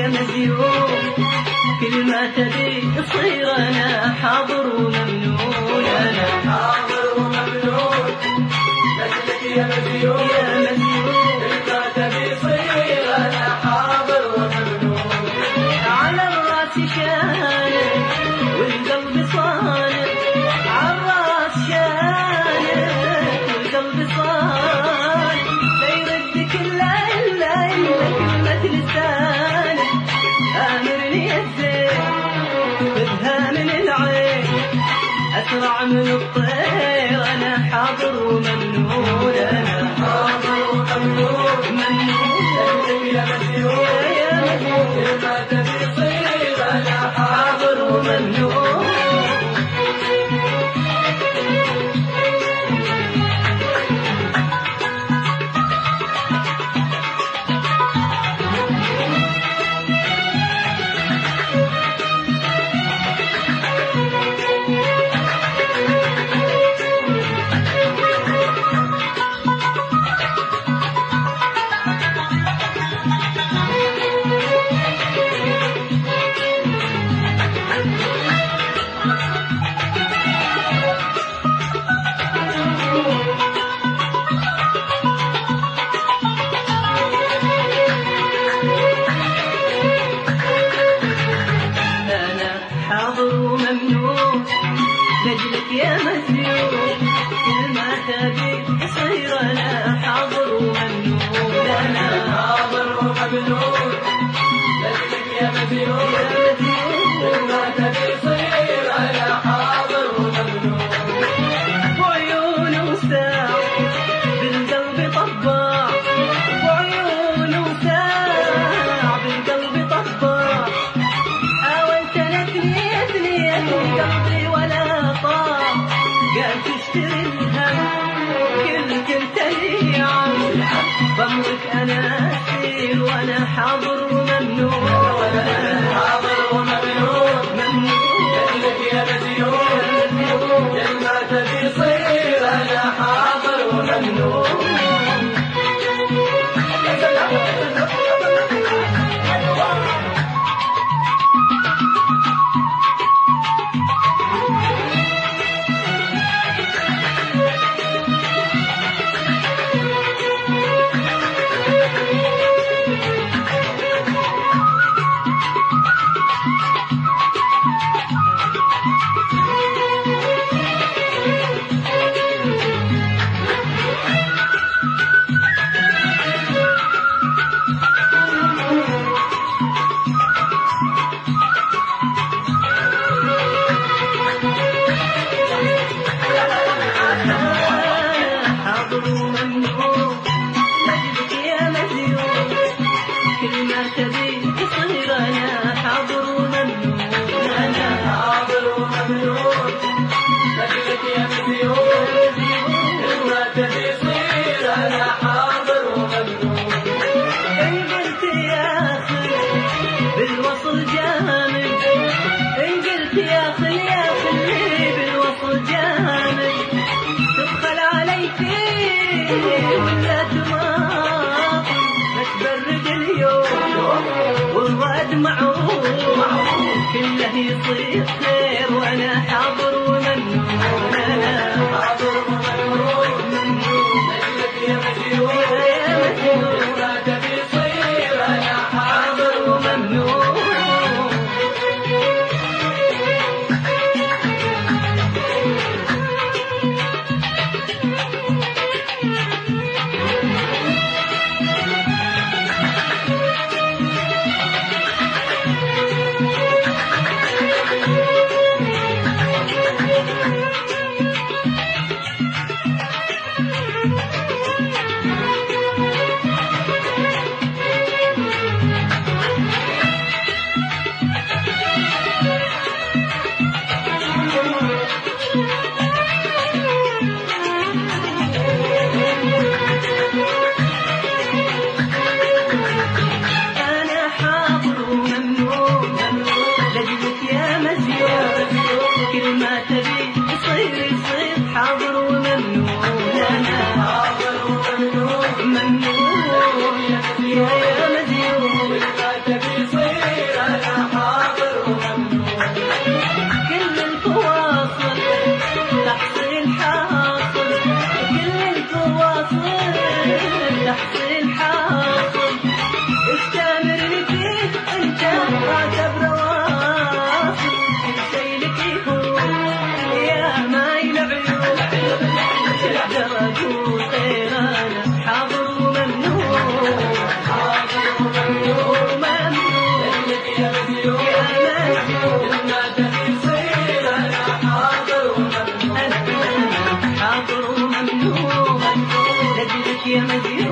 يا مزيون كل ما تبي تصير أنا حاضر وممنون أنا حاضر وممنون لك يا مزيون كل ما تبي تصير أنا حاضر وممنون على الراس شانك والقلب صانك على الراس شانك والقلب صانك لا يردك إلا كلمة لسانك آمرني يا الزين خذها من العين أسرع من الطير أنا حاضر وممنون أنا حاضر وممنون ممنون يا مزيون كل ما تبي تصير أنا حاضر وممنون حاضر وممنون لجلك يا مزيون كل ما تبي تصير أنا حاضر وممنون أنا حاضر وممنون لك يا مزيون كل ما تبي تصير أنا حاضر وممنون وعيونه ساع بالقلب طباع وعيونه ساع بالقلب طباع حاولت نثني قلبي ولا طاع قال تشتري الهم كنت لي عم بمرك أنا أسير وأنا حاضر وممنون حاضر وممنون ممنون لك يا مزيون كل ما تبي تصير أنا حاضر وممنون حاضر وممنون لجلك يا مزيون كل ما تبي تصير أنا حاضر وممنون أنا حاضر وممنون لك يا مزيون كل ما تبي تصير أنا حاضر وممنون إن قلت يا أخي بالوصل جامد إن قلت يا خلي بالوصل جامد تبخل علي فيه ولا تماطل لا تبرد اليوم والوعد معروف كله يصير خير وأنا حاضر وممنون أنا حاضر وممنون لك يا مزيون كل ما تبي تصير أنا حاضر وممنون يا مزيد